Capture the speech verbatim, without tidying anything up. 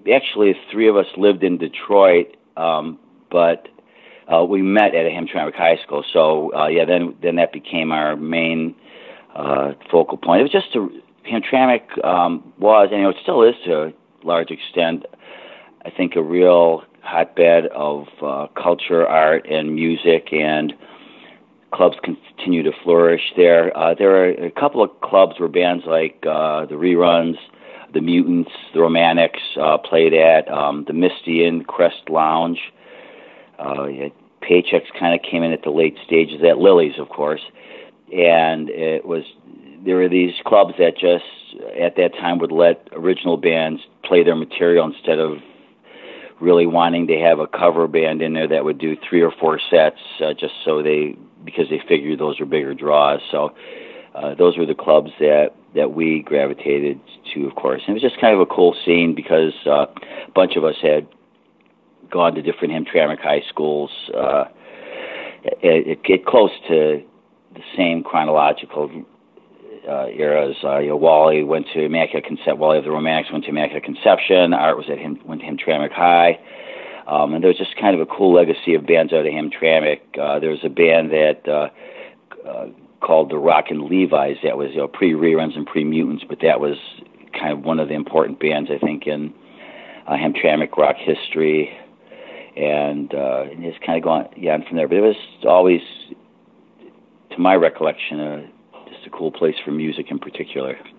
actually three of us lived in Detroit, um, but uh, we met at a Hamtramck High School. So uh, yeah, then then that became our main uh, focal point. It was just a, Hamtramck um, was, and you know, it still is to a large extent, I think, a real hotbed of uh, culture, art, and music, and clubs continue to flourish there. Uh, there are a couple of clubs where bands like uh, the Reruns, the Mutants, the Romantics uh, played at, um, the Misty Inn, Crest Lounge. Uh, yeah, Paychecks kind of came in at the late stages, at Lily's, of course, and it was there were these clubs that just at that time would let original bands play their material instead of really wanting to have a cover band in there that would do three or four sets uh, just so they, because they figured those were bigger draws. So uh, those were the clubs that, that we gravitated to, of course. And it was just kind of a cool scene because uh, a bunch of us had gone to different Hamtramck high schools. Uh, it, it get close to the same chronological Uh, eras. Uh, you know, Wally went to Immaculate Conception. Wally of the Romantics went to Immaculate Conception. Art was at him, went to Hamtramck High, um, and there was just kind of a cool legacy of bands out of Hamtramck. Uh, there was a band that uh, uh, called the Rockin' Levi's that was, you know, pre-Reruns and pre-Mutants, but that was kind of one of the important bands, I think, in uh, Hamtramck rock history, and, uh, and it's kind of gone yeah, on from there. But it was always, to my recollection, a a cool place for music in particular.